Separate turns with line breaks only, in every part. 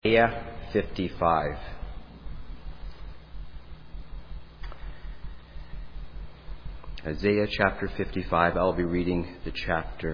Isaiah 55. Isaiah chapter 55. I'll be reading the chapter.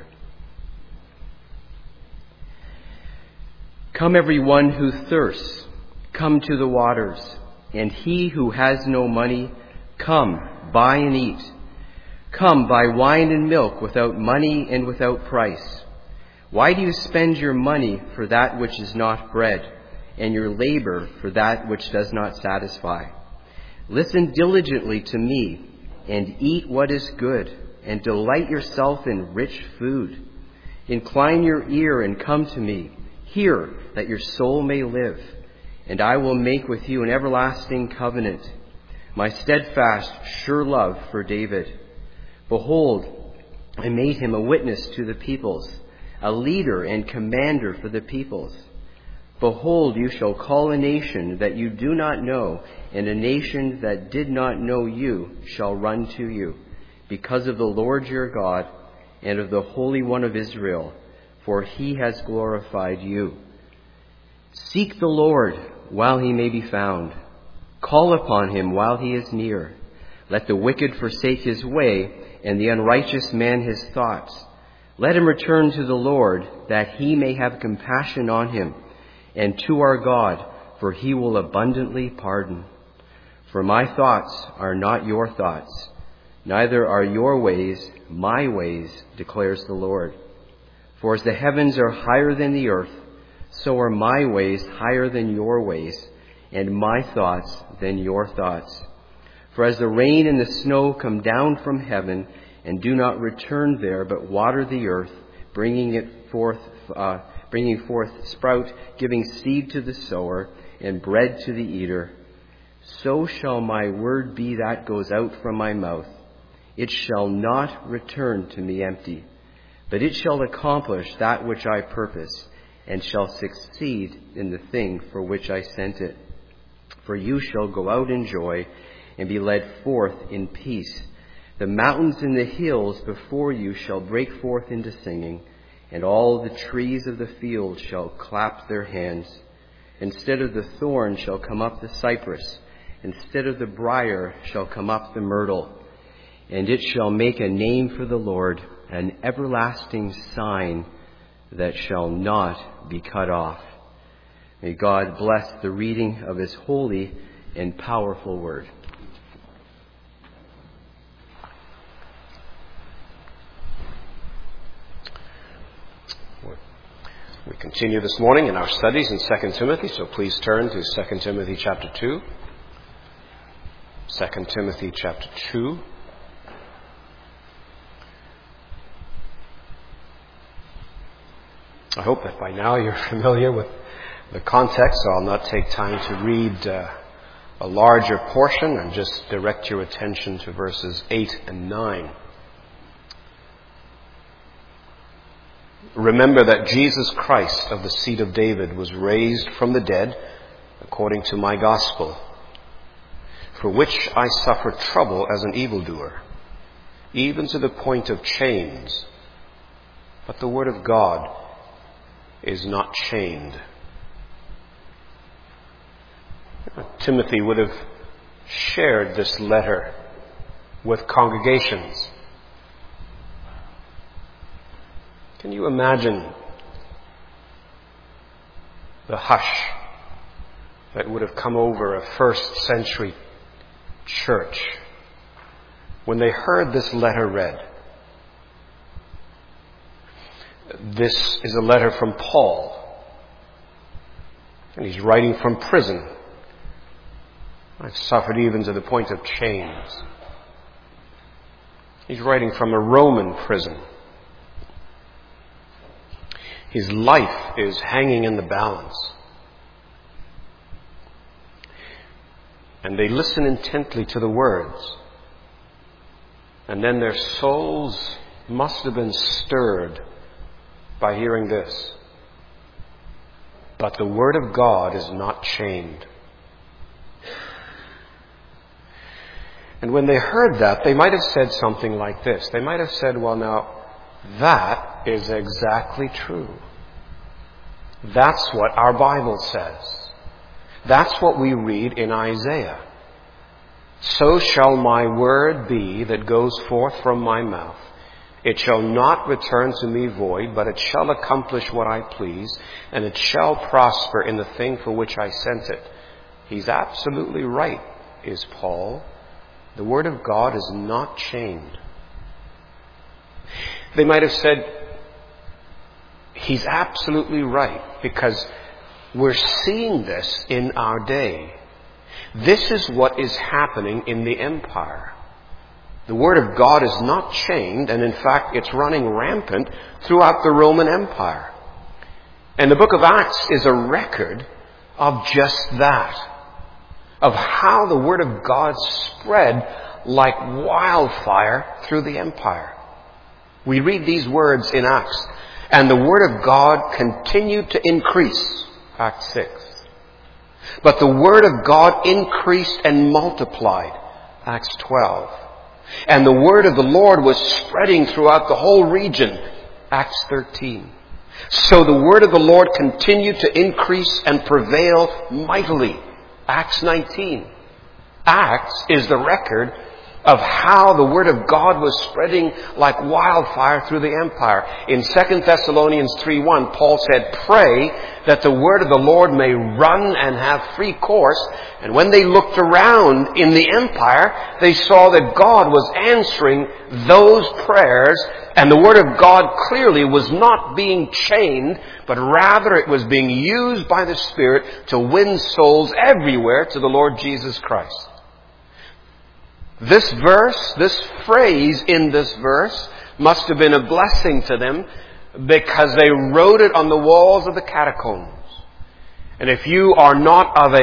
Come, everyone who thirsts, come to the waters, and he who has no money, come, buy and eat. Come, buy wine and milk without money and without price. Why do you spend your money for that which is not bread, and your labor for that which does not satisfy? Listen diligently to me, and eat what is good, and delight yourself in rich food. Incline your ear and come to me. Hear, that your soul may live, and I will make with you an everlasting covenant, my steadfast, sure love for David. Behold, I made him a witness to the peoples, a leader and commander for the peoples. Behold, you shall call a nation that you do not know, and a nation that did not know you shall run to you, because of the Lord your God and of the Holy One of Israel, for he has glorified you. Seek the Lord while he may be found. Call upon him while he is near. Let the wicked forsake his way, and the unrighteous man his thoughts. Let him return to the Lord, that he may have compassion on him, and to our God, for he will abundantly pardon. For my thoughts are not your thoughts, neither are your ways my ways, declares the Lord. For as the heavens are higher than the earth, so are my ways higher than your ways, and my thoughts than your thoughts. For as the rain and the snow come down from heaven, and do not return there, but water the earth, bringing forth sprout, giving seed to the sower, and bread to the eater, so shall my word be that goes out from my mouth. It shall not return to me empty, but it shall accomplish that which I purpose, and shall succeed in the thing for which I sent it. For you shall go out in joy, and be led forth in peace. The mountains and the hills before you shall break forth into singing, and all the trees of the field shall clap their hands. Instead of the thorn shall come up the cypress, instead of the briar shall come up the myrtle. And it shall make a name for the Lord, an everlasting sign that shall not be cut off. May God bless the reading of his holy and powerful word.
We continue this morning in our studies in 2 Timothy, so please turn to 2 Timothy chapter 2. 2 Timothy chapter 2. I hope that by now you're familiar with the context, so I'll not take time to read a larger portion and just direct your attention to verses 8 and 9. Remember that Jesus Christ of the seed of David was raised from the dead according to my gospel, for which I suffered trouble as an evildoer, even to the point of chains. But the word of God is not chained. Timothy would have shared this letter with congregations. Can you imagine the hush that would have come over a first century church when they heard this letter read? This is a letter from Paul, and he's writing from prison. I've suffered even to the point of chains. He's writing from a Roman prison. His life is hanging in the balance. And they listen intently to the words. And then their souls must have been stirred by hearing this. But the word of God is not chained. And when they heard that, they might have said something like this. They might have said, well, now, that is exactly true. That's what our Bible says. That's what we read in Isaiah. So shall my word be that goes forth from my mouth. It shall not return to me void, but it shall accomplish what I please, and it shall prosper in the thing for which I sent it. He's absolutely right, is Paul. The Word of God is not chained. They might have said, he's absolutely right, because we're seeing this in our day. This is what is happening in the empire. The Word of God is not chained, and in fact it's running rampant throughout the Roman Empire. And the book of Acts is a record of just that. Of how the Word of God spread like wildfire through the empire. We read these words in Acts. And the Word of God continued to increase. Acts 6. But the Word of God increased and multiplied. Acts 12. And the word of the Lord was spreading throughout the whole region. Acts 13. So the word of the Lord continued to increase and prevail mightily. Acts 19. Acts is the record of how the Word of God was spreading like wildfire through the empire. In 2 Thessalonians 3:1, Paul said, "Pray that the word of the Lord may run and have free course." And when they looked around in the empire, they saw that God was answering those prayers, and the Word of God clearly was not being chained, but rather it was being used by the Spirit to win souls everywhere to the Lord Jesus Christ. This verse, this phrase in this verse, must have been a blessing to them because they wrote it on the walls of the catacombs. And if you are not of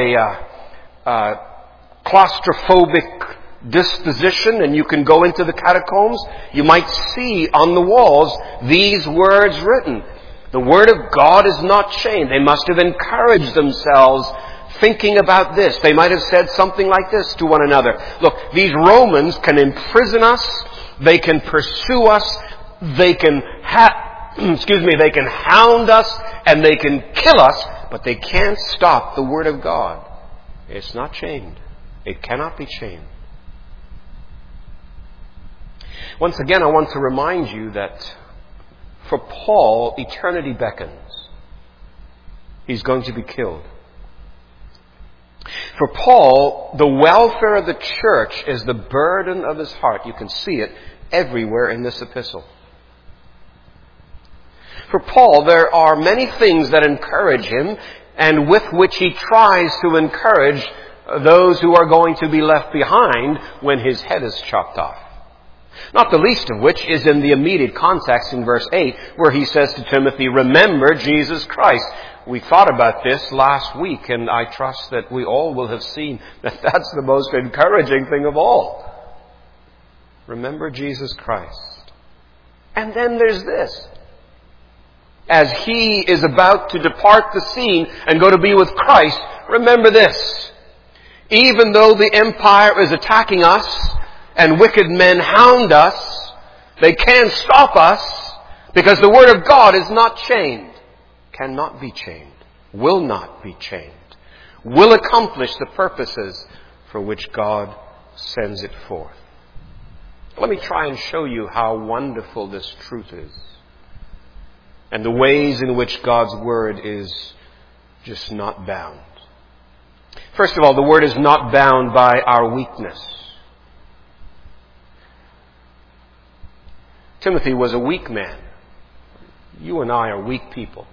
a claustrophobic disposition and you can go into the catacombs, you might see on the walls these words written. The Word of God is not chained. They must have encouraged themselves thinking about this. They might have said something like this to one another. Look, these Romans can imprison us, they can pursue us, they can they can hound us, and they can kill us, but they can't stop the Word of God. It's not chained. It cannot be chained. Once again, I want to remind you that for Paul, eternity beckons. He's going to be killed. For Paul, the welfare of the church is the burden of his heart. You can see it everywhere in this epistle. For Paul, there are many things that encourage him and with which he tries to encourage those who are going to be left behind when his head is chopped off. Not the least of which is in the immediate context in verse 8, where he says to Timothy, "Remember Jesus Christ." We thought about this last week, and I trust that we all will have seen that that's the most encouraging thing of all. Remember Jesus Christ. And then there's this. As he is about to depart the scene and go to be with Christ, remember this. Even though the empire is attacking us and wicked men hound us, they can't stop us because the Word of God is not chained. Cannot be chained. Will not be chained. Will accomplish the purposes for which God sends it forth. Let me try and show you how wonderful this truth is. And the ways in which God's Word is just not bound. First of all, the Word is not bound by our weakness. Timothy was a weak man. You and I are weak people.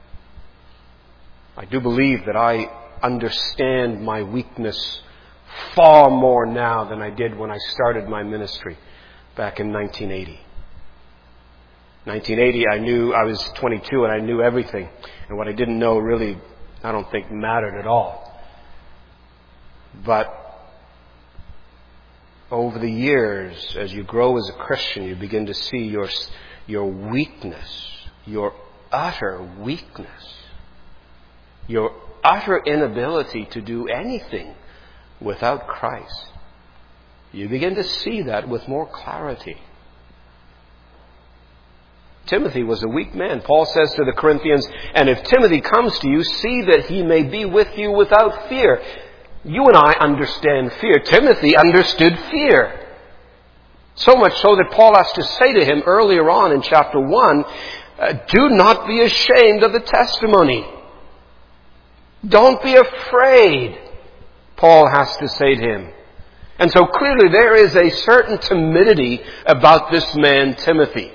I do believe that I understand my weakness far more now than I did when I started my ministry back in 1980. 1980, I was 22 and I knew everything. And what I didn't know really, I don't think, mattered at all. But over the years, as you grow as a Christian, you begin to see your weakness, your utter weakness, your utter inability to do anything without Christ. You begin to see that with more clarity. Timothy was a weak man. Paul says to the Corinthians, and if Timothy comes to you, see that he may be with you without fear. You and I understand fear. Timothy understood fear. So much so that Paul has to say to him earlier on in chapter 1, do not be ashamed of the testimony. Don't be afraid, Paul has to say to him. And so clearly there is a certain timidity about this man, Timothy.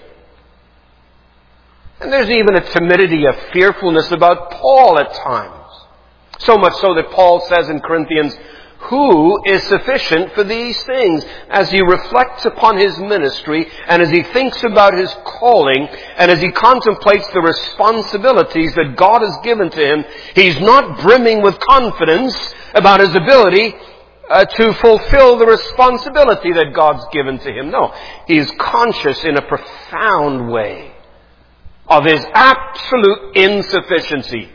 And there's even a timidity, a fearfulness about Paul at times. So much so that Paul says in Corinthians, who is sufficient for these things? As he reflects upon his ministry and as he thinks about his calling and as he contemplates the responsibilities that God has given to him, he's not brimming with confidence about his ability to fulfill the responsibility that God's given to him. No, he is conscious in a profound way of his absolute insufficiency.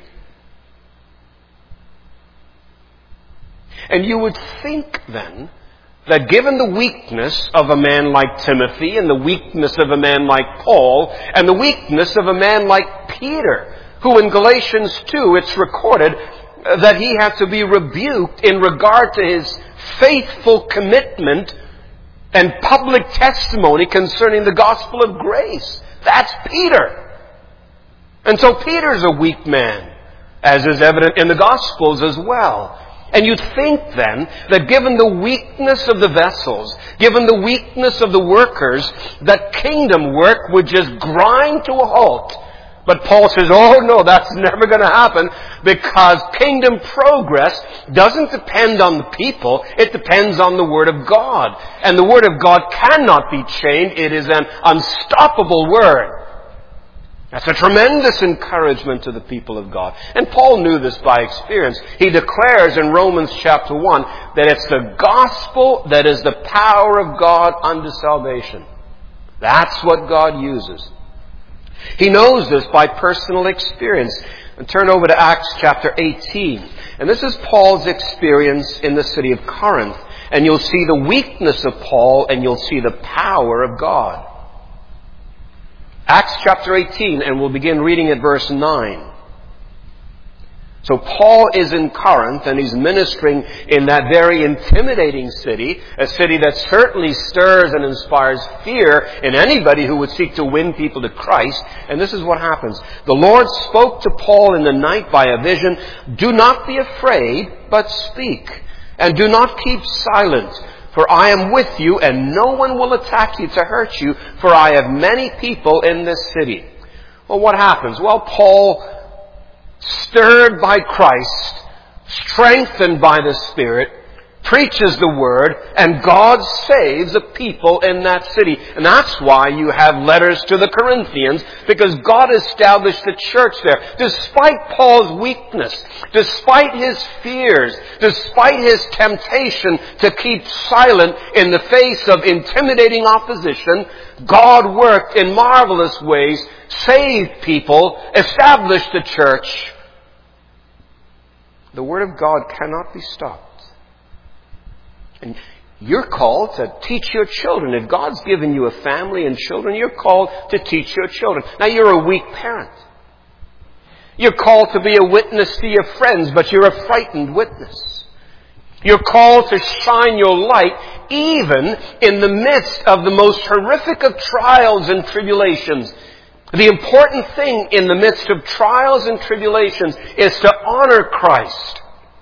And you would think then that given the weakness of a man like Timothy and the weakness of a man like Paul and the weakness of a man like Peter, who in Galatians 2 it's recorded that he had to be rebuked in regard to his faithful commitment and public testimony concerning the gospel of grace. That's Peter. And so Peter's a weak man, as is evident in the Gospels as well. And you'd think then that given the weakness of the vessels, given the weakness of the workers, that kingdom work would just grind to a halt. But Paul says, oh no, that's never going to happen, because kingdom progress doesn't depend on the people, it depends on the Word of God. And the Word of God cannot be chained, it is an unstoppable Word. That's a tremendous encouragement to the people of God. And Paul knew this by experience. He declares in Romans chapter 1 that it's the gospel that is the power of God unto salvation. That's what God uses. He knows this by personal experience. And turn over to Acts chapter 18. And this is Paul's experience in the city of Corinth. And you'll see the weakness of Paul and you'll see the power of God. Acts chapter 18, and we'll begin reading at verse 9. So Paul is in Corinth, and he's ministering in that very intimidating city, a city that certainly stirs and inspires fear in anybody who would seek to win people to Christ. And this is what happens. The Lord spoke to Paul in the night by a vision, do not be afraid, but speak, and do not keep silent. For I am with you, and no one will attack you to hurt you, for I have many people in this city. Well, what happens? Well, Paul, stirred by Christ, strengthened by the Spirit, preaches the Word, and God saves a people in that city. And that's why you have letters to the Corinthians, because God established a church there. Despite Paul's weakness, despite his fears, despite his temptation to keep silent in the face of intimidating opposition, God worked in marvelous ways, saved people, established a church. The Word of God cannot be stopped. And you're called to teach your children. If God's given you a family and children, you're called to teach your children. Now, you're a weak parent. You're called to be a witness to your friends, but you're a frightened witness. You're called to shine your light even in the midst of the most horrific of trials and tribulations. The important thing in the midst of trials and tribulations is to honor Christ.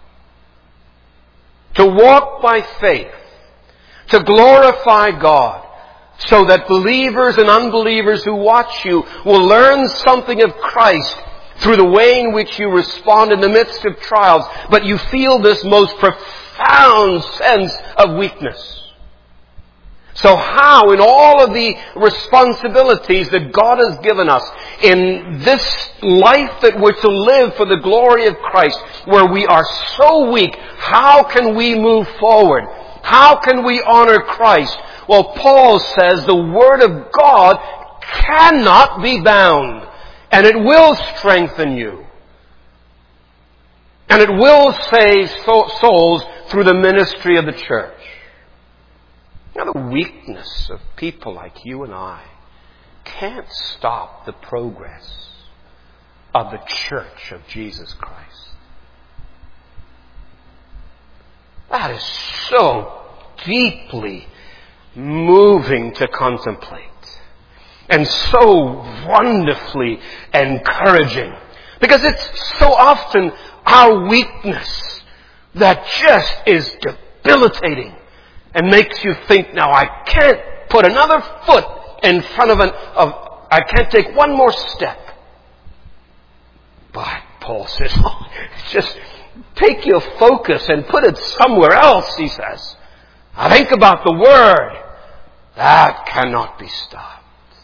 To walk by faith, to glorify God, so that believers and unbelievers who watch you will learn something of Christ through the way in which you respond in the midst of trials, but you feel this most profound sense of weakness. So how, in all of the responsibilities that God has given us, in this life that we're to live for the glory of Christ, where we are so weak, how can we move forward? How can we honor Christ? Well, Paul says the Word of God cannot be bound, and it will strengthen you. And it will save souls through the ministry of the church. Now, the weakness of people like you and I can't stop the progress of the church of Jesus Christ. That is so deeply moving to contemplate, and so wonderfully encouraging, because it's so often our weakness that just is debilitating and makes you think, now I can't put another foot in front I can't take one more step. But Paul says, just take your focus and put it somewhere else, he says. Now think about the Word. That cannot be stopped.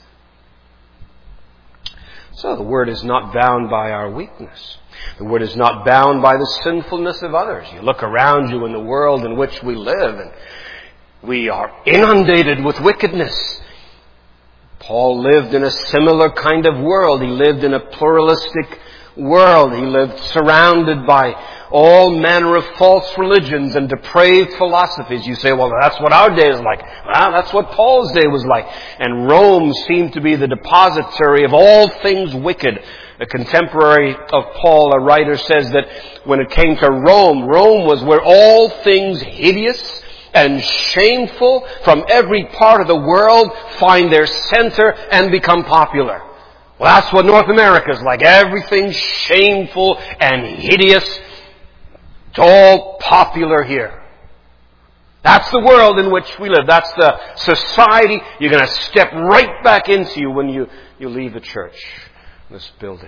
So the Word is not bound by our weakness. The Word is not bound by the sinfulness of others. You look around you in the world in which we live, and we are inundated with wickedness. Paul lived in a similar kind of world. He lived in a pluralistic world. He lived surrounded by all manner of false religions and depraved philosophies. You say, well, that's what our day is like. Well, that's what Paul's day was like. And Rome seemed to be the depository of all things wicked. A contemporary of Paul, a writer, says that when it came to Rome, Rome was where all things hideous and shameful from every part of the world find their center and become popular. Well, that's what North America is like. Everything shameful and hideous. It's all popular here. That's the world in which we live. That's the society you're going to step right back into when you leave the church, this building.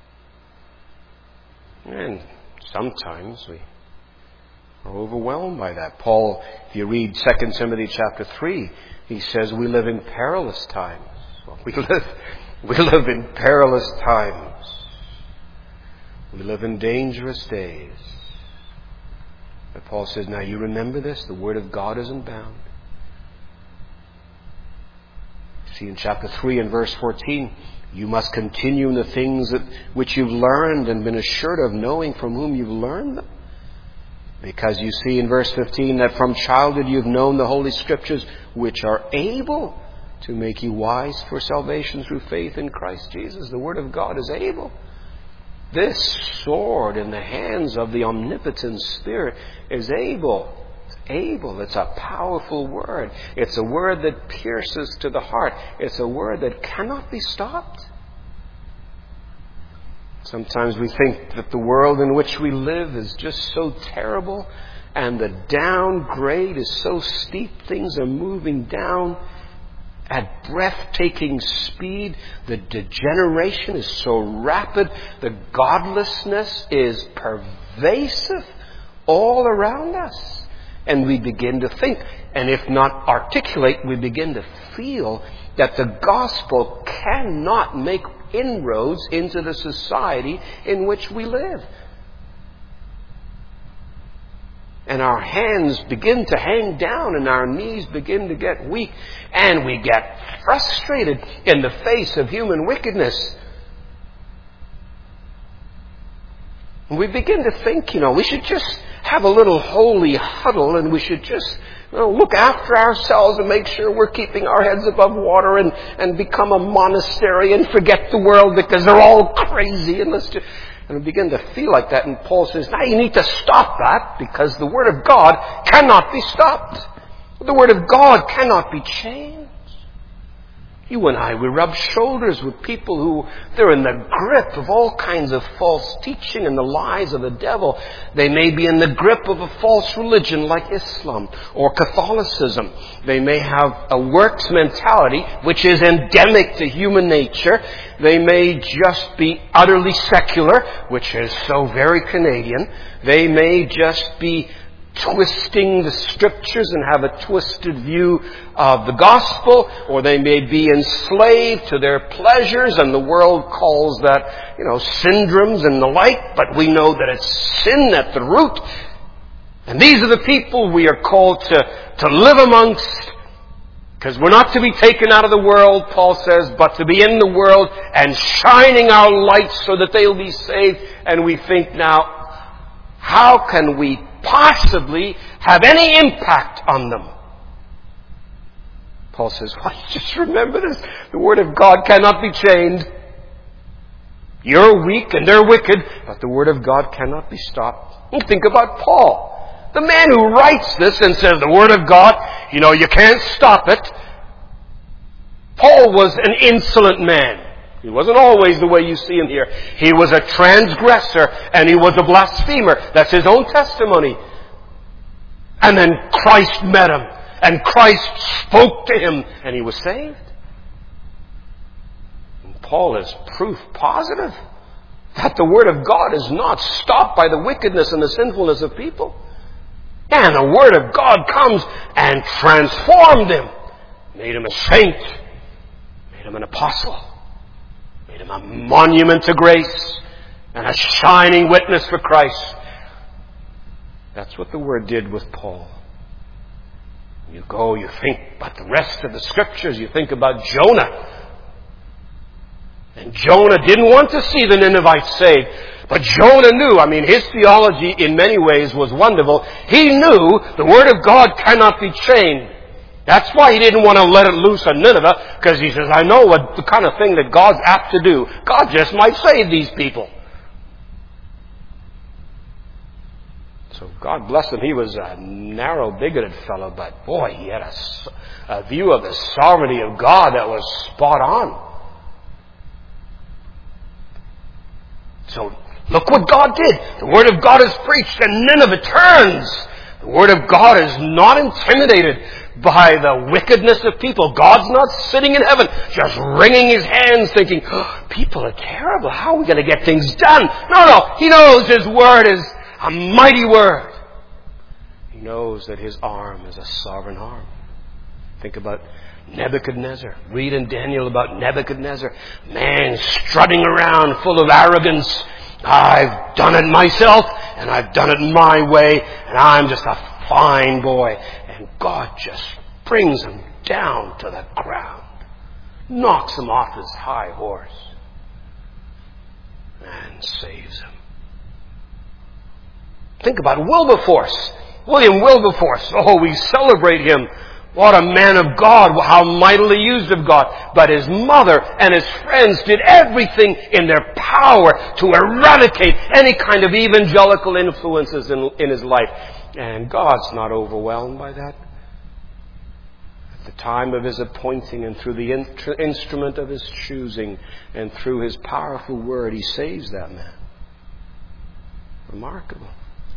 And sometimes we are overwhelmed by that. Paul, if you read 2 Timothy chapter 3, he says we live in perilous times. Well, we live in perilous times. We live in dangerous days. But Paul says, now you remember this, the Word of God isn't bound. See in chapter 3 and verse 14, you must continue in the things which you've learned and been assured of, knowing from whom you've learned them. Because you see in verse 15 that from childhood you've known the Holy Scriptures, which are able to make you wise for salvation through faith in Christ Jesus. The Word of God is able. This sword in the hands of the omnipotent Spirit is able. It's able. It's a powerful word. It's a word that pierces to the heart. It's a word that cannot be stopped. Sometimes we think that the world in which we live is just so terrible, and the downgrade is so steep. Things are moving down at breathtaking speed. The degeneration is so rapid. The godlessness is pervasive all around us. And we begin to think, and if not articulate, we begin to feel that the gospel cannot make inroads into the society in which we live. And our hands begin to hang down and our knees begin to get weak, and we get frustrated in the face of human wickedness. And we begin to think, we should just have a little holy huddle, and we should just look after ourselves and make sure we're keeping our heads above water and become a monastery and forget the world because they're all crazy. And we begin to feel like that. And Paul says, now you need to stop that, because the Word of God cannot be stopped. The Word of God cannot be changed. You and I, we rub shoulders with people who, they're in the grip of all kinds of false teaching and the lies of the devil. They may be in the grip of a false religion like Islam or Catholicism. They may have a works mentality which is endemic to human nature. They may just be utterly secular, which is so very Canadian. They may just be twisting the Scriptures and have a twisted view of the gospel, or they may be enslaved to their pleasures, and the world calls that, syndromes and the like, but we know that it's sin at the root. And these are the people we are called to live amongst, because we're not to be taken out of the world, Paul says, but to be in the world and shining our lights so that they'll be saved. And we think now, how can we possibly have any impact on them? Paul says, well, just remember this. The Word of God cannot be chained. You're weak and they're wicked, but the Word of God cannot be stopped. And think about Paul, the man who writes this and says the Word of God, you can't stop it. Paul was an insolent man. He wasn't always the way you see him here. He was a transgressor and he was a blasphemer. That's his own testimony. And then Christ met him and Christ spoke to him and he was saved. And Paul is proof positive that the Word of God is not stopped by the wickedness and the sinfulness of people. And the Word of God comes and transformed him, made him a saint, made him an apostle, made him a monument to grace and a shining witness for Christ. That's what the Word did with Paul. You go, you think about the rest of the Scriptures, you think about Jonah. And Jonah didn't want to see the Ninevites saved. But Jonah knew, his theology in many ways was wonderful. He knew the Word of God cannot be chained. That's why he didn't want to let it loose on Nineveh, because he says, I know what the kind of thing that God's apt to do. God just might save these people. So God bless him. He was a narrow, bigoted fellow, but boy, he had a view of the sovereignty of God that was spot on. So look what God did. The Word of God is preached and Nineveh turns. The Word of God is not intimidated by the wickedness of people. God's not sitting in heaven just wringing his hands thinking, people are terrible. How are we going to get things done? No. He knows his Word is a mighty Word. He knows that his arm is a sovereign arm. Think about Nebuchadnezzar. Read in Daniel about Nebuchadnezzar. Man strutting around full of arrogance. I've done it myself and I've done it my way and I'm just a fine boy. And God just brings him down to the ground. Knocks him off his high horse. And saves him. Think about Wilberforce. William Wilberforce. Oh, we celebrate him. What a man of God, how mightily used of God. But his mother and his friends did everything in their power to eradicate any kind of evangelical influences in his life. And God's not overwhelmed by that. At the time of his appointing and through the instrument of his choosing and through his powerful word, he saves that man. Remarkable.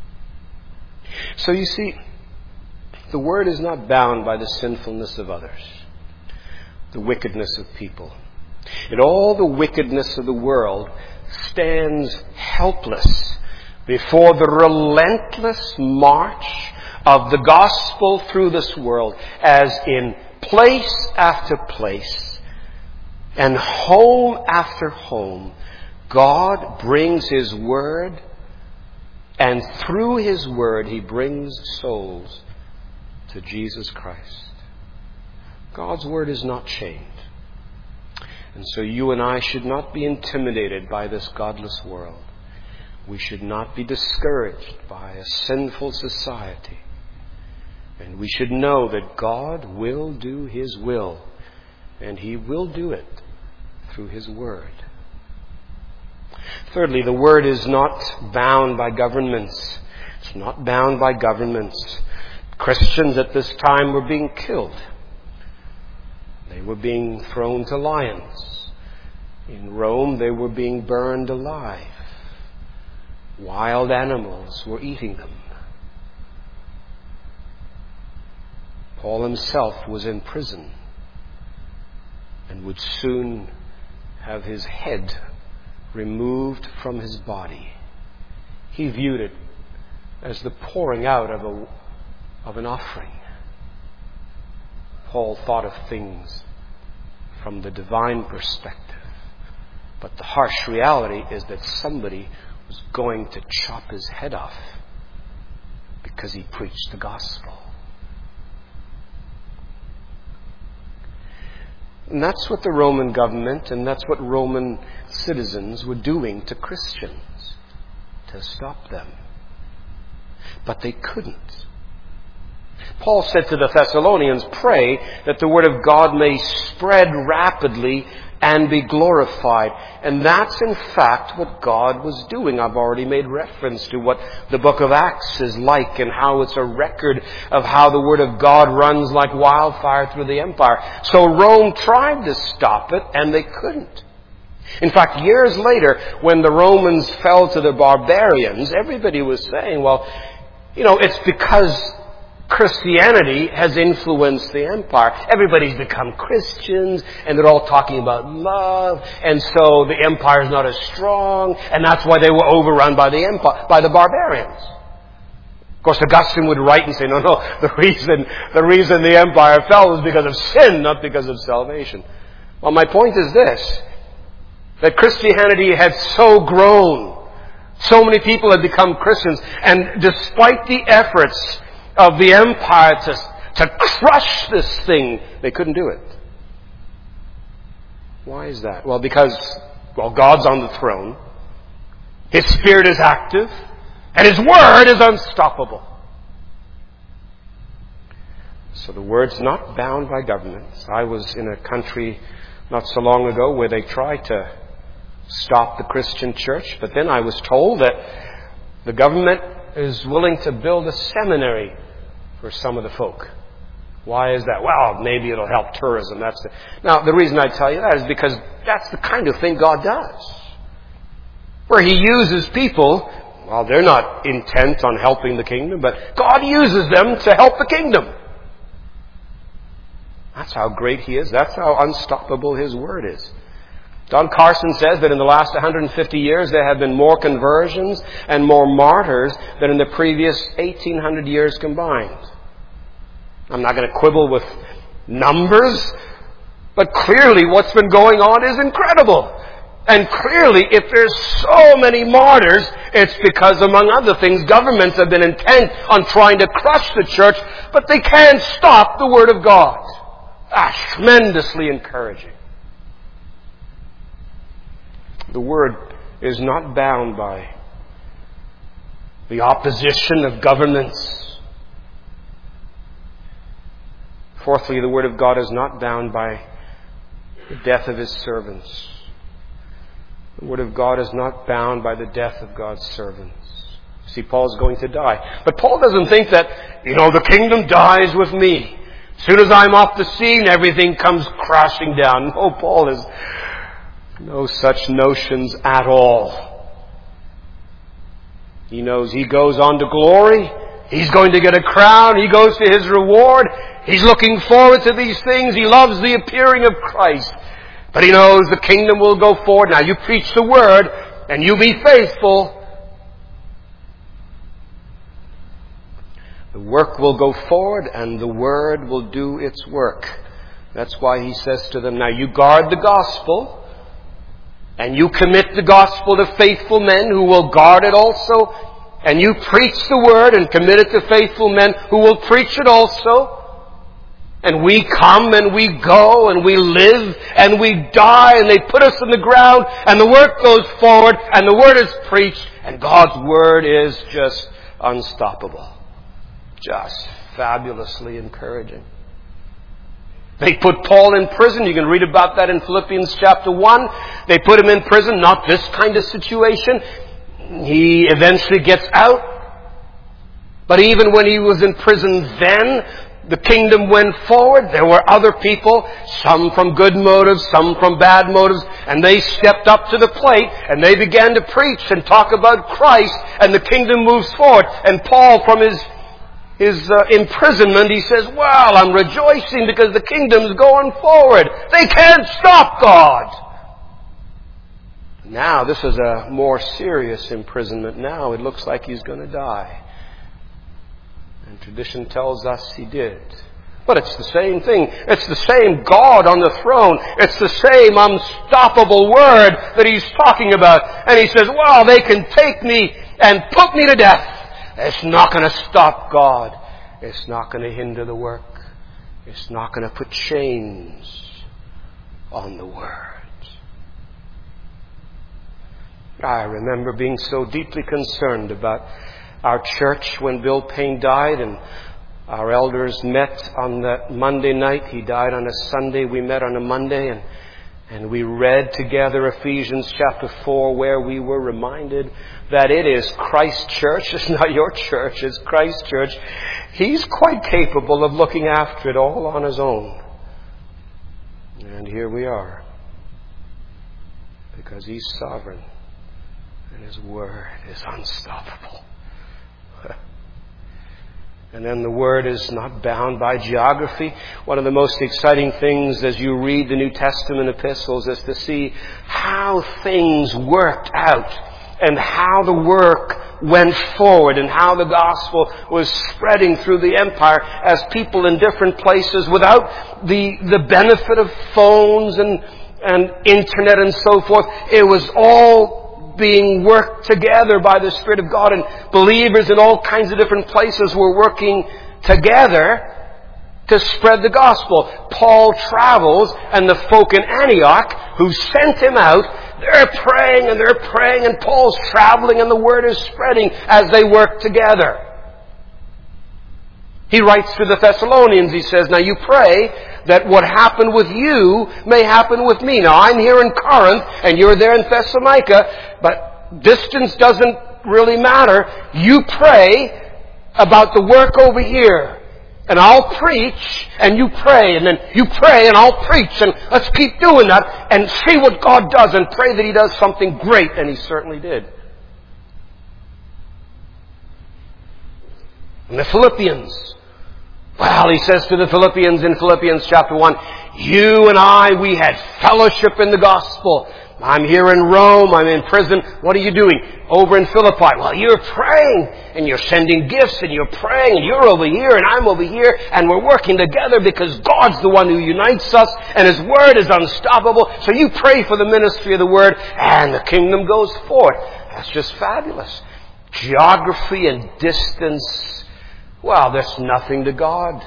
So you see, the Word is not bound by the sinfulness of others, the wickedness of people. In all the wickedness of the world stands helpless before the relentless march of the gospel through this world, as in place after place and home after home, God brings His Word, and through His Word He brings souls to Jesus Christ. God's Word is not chained. And so you and I should not be intimidated by this godless world. We should not be discouraged by a sinful society. And we should know that God will do His will, and He will do it through His Word. Thirdly, the Word is not bound by governments. It's not bound by governments. Christians at this time were being killed. They were being thrown to lions. In Rome, they were being burned alive. Wild animals were eating them. Paul himself was in prison and would soon have his head removed from his body. He viewed it as the pouring out of an offering. Paul thought of things from the divine perspective. But the harsh reality is that somebody was going to chop his head off because he preached the gospel. And that's what the Roman government and that's what Roman citizens were doing to Christians, to stop them. But they couldn't. Paul said to the Thessalonians, pray that the word of God may spread rapidly and be glorified. And that's in fact what God was doing. I've already made reference to what the book of Acts is like and how it's a record of how the word of God runs like wildfire through the empire. So Rome tried to stop it and they couldn't. In fact, years later, when the Romans fell to the barbarians, everybody was saying, well, it's because Christianity has influenced the empire. Everybody's become Christians, and they're all talking about love, and so the empire is not as strong, and that's why they were overrun by the barbarians. Of course, Augustine would write and say, no, the reason the empire fell was because of sin, not because of salvation. Well, my point is this, that Christianity had so grown, so many people had become Christians, and despite the efforts of the empire to crush this thing, they couldn't do it. Why is that? Well, because God's on the throne, His Spirit is active, and His Word is unstoppable. So the Word's not bound by governments. I was in a country not so long ago where they tried to stop the Christian church, but then I was told that the government is willing to build a seminary for some of the folk. Why is that? Well, maybe it'll help tourism. Now, the reason I tell you that is because that's the kind of thing God does. Where He uses people, well, they're not intent on helping the kingdom, but God uses them to help the kingdom. That's how great He is. That's how unstoppable His Word is. Don Carson says that in the last 150 years there have been more conversions and more martyrs than in the previous 1800 years combined. I'm not going to quibble with numbers, but clearly what's been going on is incredible. And clearly, if there's so many martyrs, it's because, among other things, governments have been intent on trying to crush the church, but they can't stop the Word of God. Tremendously encouraging. The Word is not bound by the opposition of governments. Fourthly, the Word of God is not bound by the death of His servants. The Word of God is not bound by the death of God's servants. See, Paul's going to die. But Paul doesn't think that, the kingdom dies with me. As soon as I'm off the scene, everything comes crashing down. No, Paul has no such notions at all. He knows he goes on to glory. He's going to get a crown. He goes to his reward. He's looking forward to these things. He loves the appearing of Christ. But he knows the kingdom will go forward. Now, you preach the Word, and you be faithful. The work will go forward, and the Word will do its work. That's why he says to them, now you guard the gospel, and you commit the gospel to faithful men who will guard it also. And you preach the Word and commit it to faithful men who will preach it also. And we come and we go and we live and we die and they put us in the ground and the work goes forward and the Word is preached and God's Word is just unstoppable. Just fabulously encouraging. They put Paul in prison. You can read about that in Philippians chapter 1. They put him in prison, not this kind of situation. He eventually gets out. But even when he was in prison then, the kingdom went forward. There were other people, some from good motives, some from bad motives, and they stepped up to the plate and they began to preach and talk about Christ, and the kingdom moves forward. And Paul, from his imprisonment, he says, well, I'm rejoicing because the kingdom's going forward. They can't stop God. Now, this is a more serious imprisonment. Now it looks like he's going to die. And tradition tells us he did. But it's the same thing. It's the same God on the throne. It's the same unstoppable Word that he's talking about. And he says, well, they can take me and put me to death. It's not going to stop God. It's not going to hinder the work. It's not going to put chains on the Word. I remember being so deeply concerned about our church when Bill Payne died, and Our elders met on that Monday night. He died on a Sunday. We met on a Monday, and we read together Ephesians chapter 4, where we were reminded that it is Christ's church. It's not your church, it's Christ's church. He's quite capable of looking after it all on His own. And here we are. Because He's sovereign and His Word is unstoppable. And then the Word is not bound by geography. One of the most exciting things as you read the New Testament epistles is to see how things worked out and how the work went forward and how the gospel was spreading through the empire as people in different places without the benefit of phones and internet and so forth. It was all being worked together by the Spirit of God, and believers in all kinds of different places were working together to spread the gospel. Paul travels, and the folk in Antioch who sent him out, they're praying, and Paul's traveling, and the word is spreading as they work together. He writes to the Thessalonians, he says, now you pray that what happened with you may happen with me. Now I'm here in Corinth and you're there in Thessalonica, but distance doesn't really matter. You pray about the work over here, and I'll preach and you pray, and then you pray and I'll preach, and let's keep doing that and see what God does and pray that He does something great. And He certainly did. And the Philippians, well, he says to the Philippians in Philippians chapter 1, you and I, we had fellowship in the gospel. I'm here in Rome, I'm in prison. What are you doing? Over in Philippi. Well, you're praying, and you're sending gifts, and you're praying, and you're over here, and I'm over here, and we're working together because God's the one who unites us, and His Word is unstoppable. So you pray for the ministry of the Word, and the kingdom goes forth. That's just fabulous. Geography and distance, well, there's nothing to God.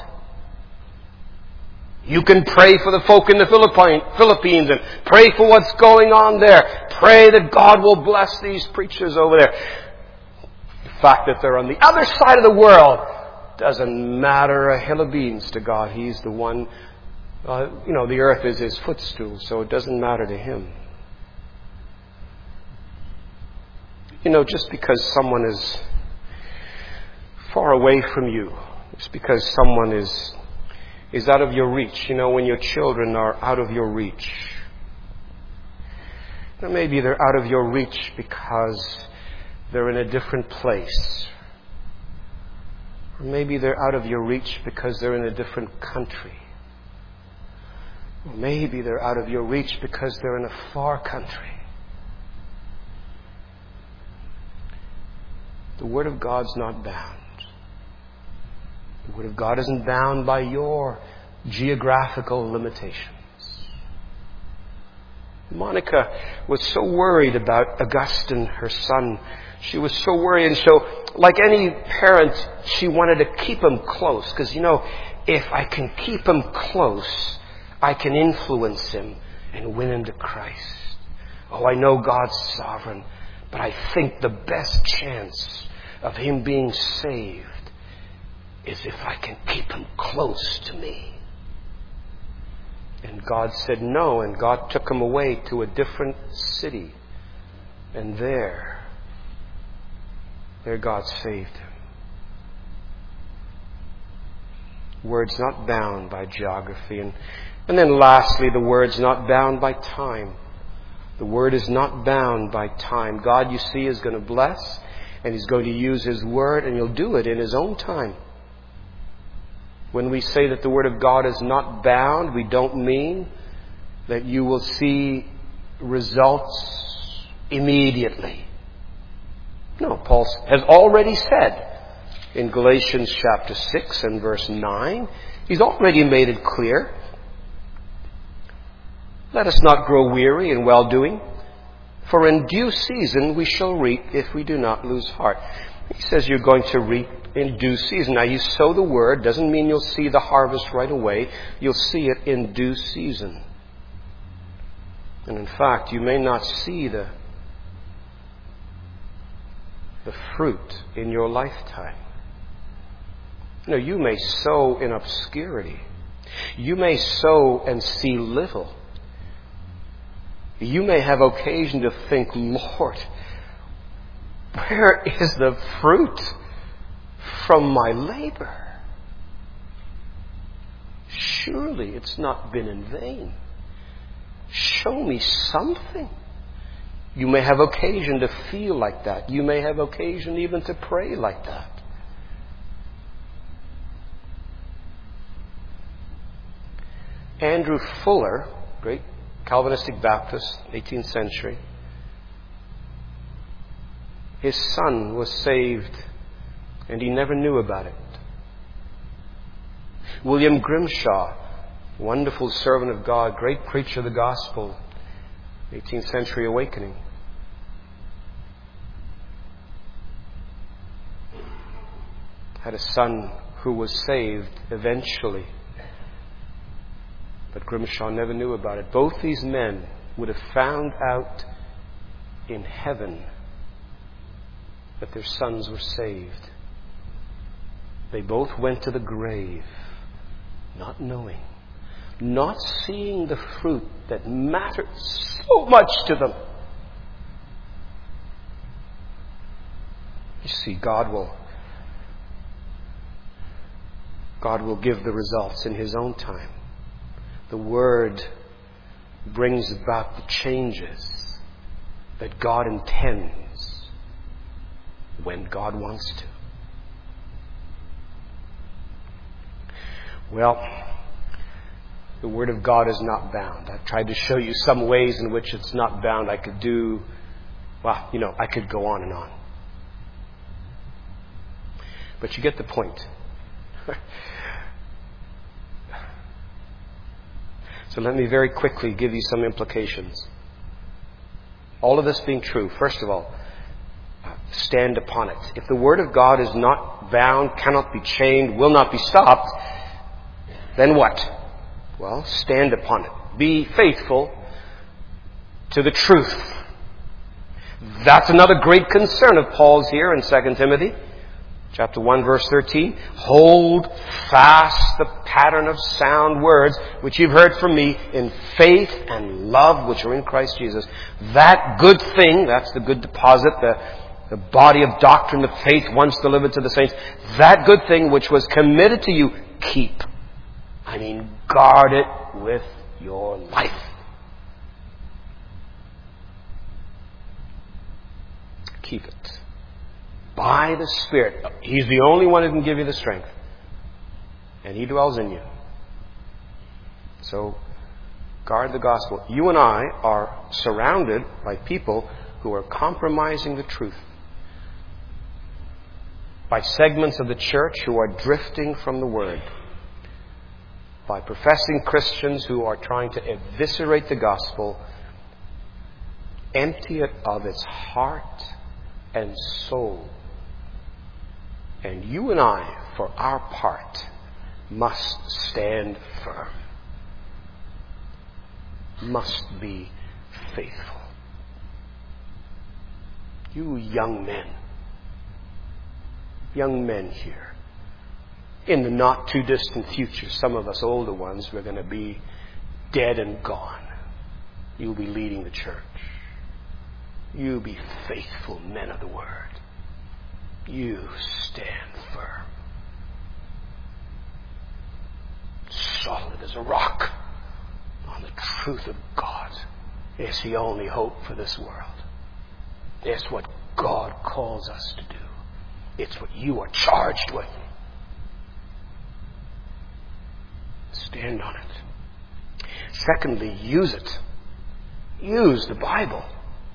You can pray for the folk in the Philippines and pray for what's going on there. Pray that God will bless these preachers over there. The fact that they're on the other side of the world doesn't matter a hill of beans to God. He's the one, the earth is His footstool, so it doesn't matter to Him. Just because someone is far away from you, just because someone is out of your reach. When your children are out of your reach. Maybe they're out of your reach because they're in a different place. Or maybe they're out of your reach because they're in a different country. Or maybe they're out of your reach because they're in a far country. The Word of God's not bound. The Word of God isn't bound by your geographical limitations. Monica was so worried about Augustine, her son. She was so worried, and so, like any parent, she wanted to keep him close. Because, if I can keep him close, I can influence him and win him to Christ. Oh, I know God's sovereign, but I think the best chance of him being saved is if I can keep him close to me. And God said no, and God took him away to a different city. And there God saved him. Word's not bound by geography. And then lastly, the Word's not bound by time. The Word is not bound by time. God, you see, is going to bless, and He's going to use His Word, and He'll do it in His own time. When we say that the Word of God is not bound, we don't mean that you will see results immediately. No, Paul has already said in Galatians chapter 6 and verse 9, he's already made it clear. Let us not grow weary in well-doing, for in due season we shall reap if we do not lose heart. He says you're going to reap in due season. Now, you sow the Word. Doesn't mean you'll see the harvest right away. You'll see it in due season. And in fact, you may not see the fruit in your lifetime. No, you may sow in obscurity. You may sow and see little. You may have occasion to think, Lord, where is the fruit from my labor? Surely it's not been in vain. Show me something. You may have occasion to feel like that. You may have occasion even to pray like that. Andrew Fuller, great Calvinistic Baptist, 18th century, his son was saved and he never knew about it. William Grimshaw, wonderful servant of God, great preacher of the gospel, 18th century awakening. Had a son who was saved eventually. But Grimshaw never knew about it. Both these men would have found out in heaven that their sons were saved. They both went to the grave, not knowing, not seeing the fruit that mattered so much to them. You see, God will give the results in His own time. The Word brings about the changes that God intends when God wants to. Well, the Word of God is not bound. I've tried to show you some ways in which it's not bound. I could go on and on. But you get the point. So let me very quickly give you some implications. All of this being true, first of all, stand upon it. If the Word of God is not bound, cannot be chained, will not be stopped, then what? Well, stand upon it. Be faithful to the truth. That's another great concern of Paul's here in 2 Timothy. Chapter 1, verse 13. Hold fast the pattern of sound words which you've heard from me in faith and love which are in Christ Jesus. That good thing, that's the good deposit, the body of doctrine, the faith once delivered to the saints. That good thing which was committed to you, keep. Guard it with your life. Keep it. By the Spirit. He's the only one who can give you the strength. And He dwells in you. So, guard the gospel. You and I are surrounded by people who are compromising the truth. By segments of the church who are drifting from the Word. By professing Christians who are trying to eviscerate the gospel, empty it of its heart and soul. And you and I, for our part, must stand firm. Must be faithful. You young men here, in the not too distant future, some of us older ones, we're going to be dead and gone. You'll be leading the church. You be faithful men of the Word. You stand firm. Solid as a rock on the truth of God. It's the only hope for this world. It's what God calls us to do. It's what you are charged with. Stand on it. Secondly, use it. Use the Bible.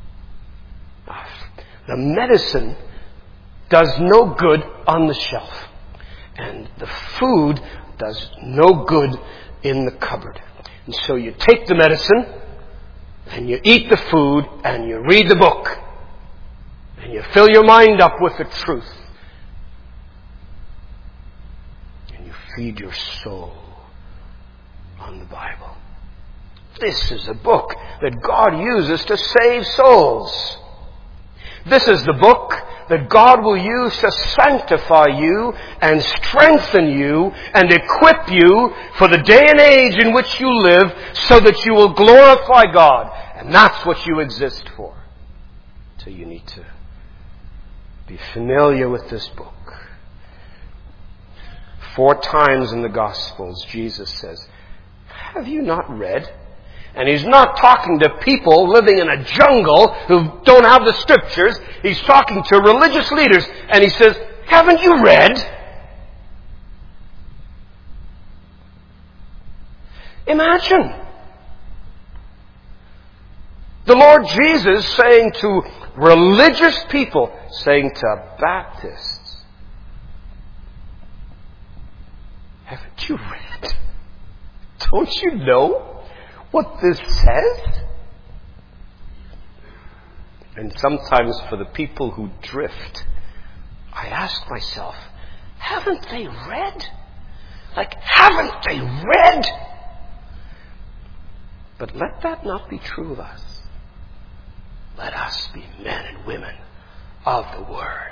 The medicine does no good on the shelf. And the food does no good in the cupboard. And so you take the medicine, and you eat the food, and you read the book. And you fill your mind up with the truth. And you feed your soul on the Bible. This is a book that God uses to save souls. This is the book that God will use to sanctify you and strengthen you and equip you for the day and age in which you live so that you will glorify God. And that's what you exist for. So you need to be familiar with this book. 4 times in the Gospels, Jesus says, have you not read? And He's not talking to people living in a jungle who don't have the Scriptures. He's talking to religious leaders. And He says, haven't you read? Imagine the Lord Jesus saying to religious people, saying to Baptists, haven't you read? Don't you know what this says? And sometimes for the people who drift, I ask myself, haven't they read? Haven't they read? But let that not be true of us. Let us be men and women of the Word,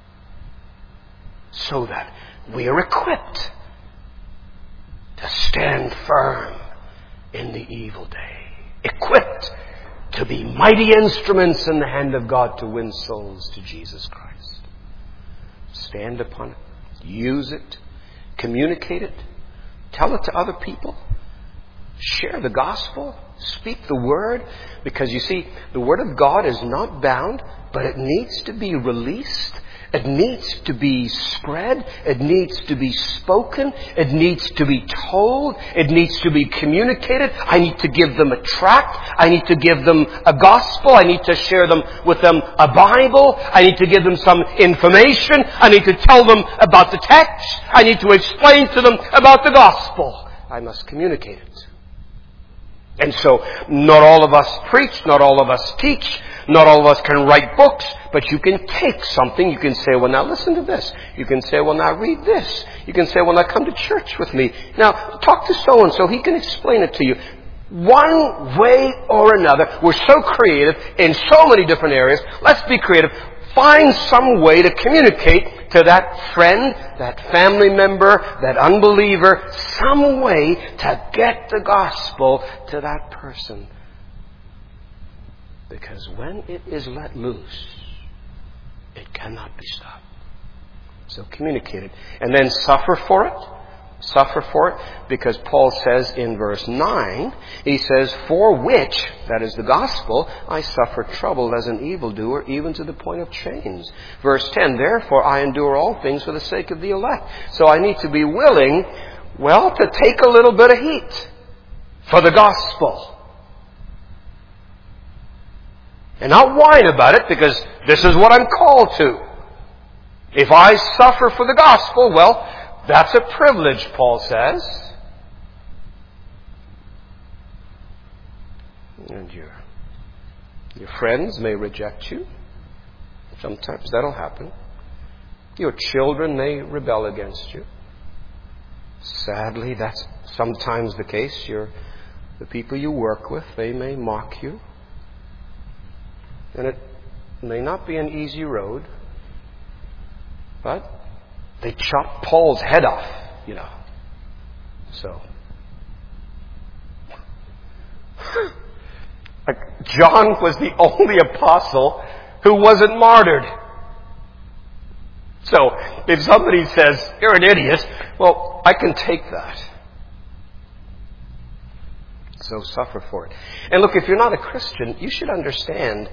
so that we are equipped to stand firm in the evil day. Equipped to be mighty instruments in the hand of God to win souls to Jesus Christ. Stand upon it. Use it. Communicate it. Tell it to other people. Share the gospel. Speak the word. Because you see, the word of God is not bound, but it needs to be released. It needs to be spread. It needs to be spoken. It needs to be told. It needs to be communicated. I need to give them a tract. I need to give them a gospel. I need to share with them a Bible. I need to give them some information. I need to tell them about the text. I need to explain to them about the gospel. I must communicate it. And so, not all of us preach, not all of us teach, not all of us can write books, but you can take something, you can say, well, now listen to this. You can say, well, now read this. You can say, well, now come to church with me. Now, talk to so-and-so, he can explain it to you. One way or another, we're so creative in so many different areas. Let's be creative. Find some way to communicate to that friend, that family member, that unbeliever, some way to get the gospel to that person. Because when it is let loose, it cannot be stopped. So communicate it. And then suffer for it. Suffer for it. Because Paul says in verse 9, he says, for which, that is the gospel, I suffer trouble as an evildoer, even to the point of chains. Verse 10, therefore I endure all things for the sake of the elect. So I need to be willing, to take a little bit of heat for the gospel. And not whine about it, because this is what I'm called to. If I suffer for the gospel, that's a privilege, Paul says. And your friends may reject you. Sometimes that'll happen. Your children may rebel against you. Sadly, that's sometimes the case. The people you work with, they may mock you. And it may not be an easy road, but they chopped Paul's head off, So, John was the only apostle who wasn't martyred. So, if somebody says, you're an idiot, I can take that. So suffer for it. And look, if you're not a Christian, you should understand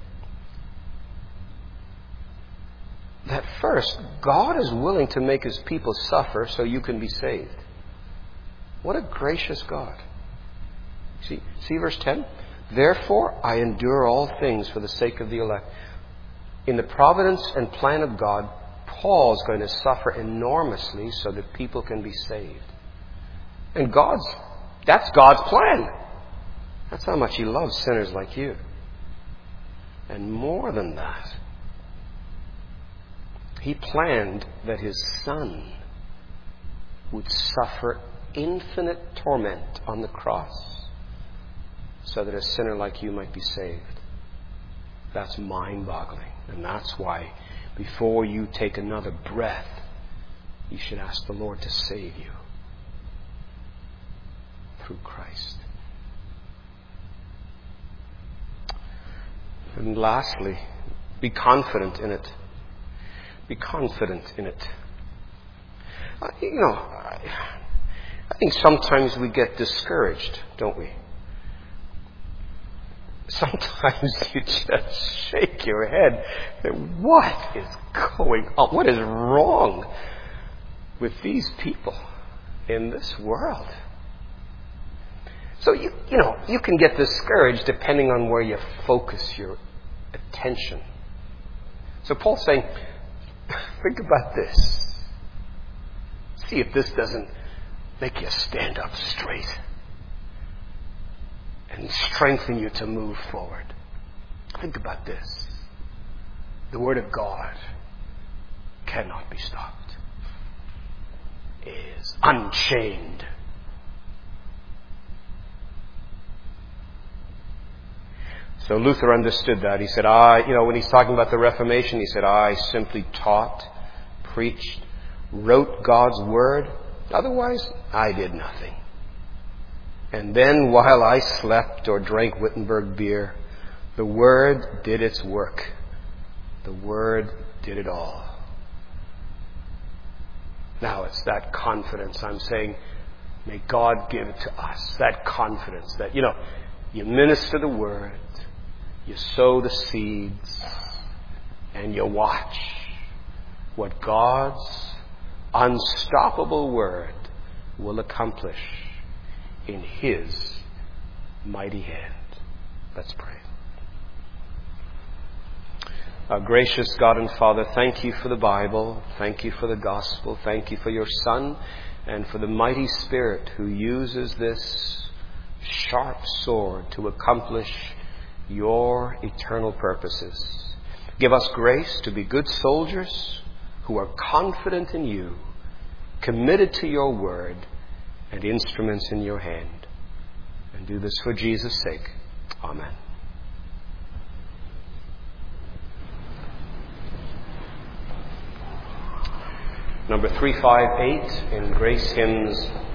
that first, God is willing to make His people suffer so you can be saved. What a gracious God. See verse 10? Therefore, I endure all things for the sake of the elect. In the providence and plan of God, Paul is going to suffer enormously so that people can be saved. And that's God's plan. That's how much He loves sinners like you. And more than that, He planned that His Son would suffer infinite torment on the cross so that a sinner like you might be saved. That's mind-boggling. And that's why before you take another breath, you should ask the Lord to save you through Christ. And lastly, be confident in it. Be confident in it. I think sometimes we get discouraged, don't we? Sometimes you just shake your head. What is going on? What is wrong with these people in this world? So you can get discouraged depending on where you focus your attention. So Paul's saying, think about this. See if this doesn't make you stand up straight and strengthen you to move forward. Think about this. The Word of God cannot be stopped. It is unchained. So Luther understood that. He said, when he's talking about the Reformation, he said, I simply taught, preached, wrote God's Word. Otherwise, I did nothing. And then while I slept or drank Wittenberg beer, the Word did its work. The Word did it all. Now it's that confidence I'm saying, may God give it to us. That confidence that, you minister the Word, you sow the seeds, and you watch what God's unstoppable Word will accomplish in His mighty hand. Let's pray. Our gracious God and Father, thank you for the Bible. Thank you for the gospel. Thank you for your Son and for the mighty Spirit who uses this sharp sword to accomplish your eternal purposes. Give us grace to be good soldiers who are confident in you, committed to your word, and instruments in your hand. And do this for Jesus' sake. Amen. Number 358 in Grace Hymns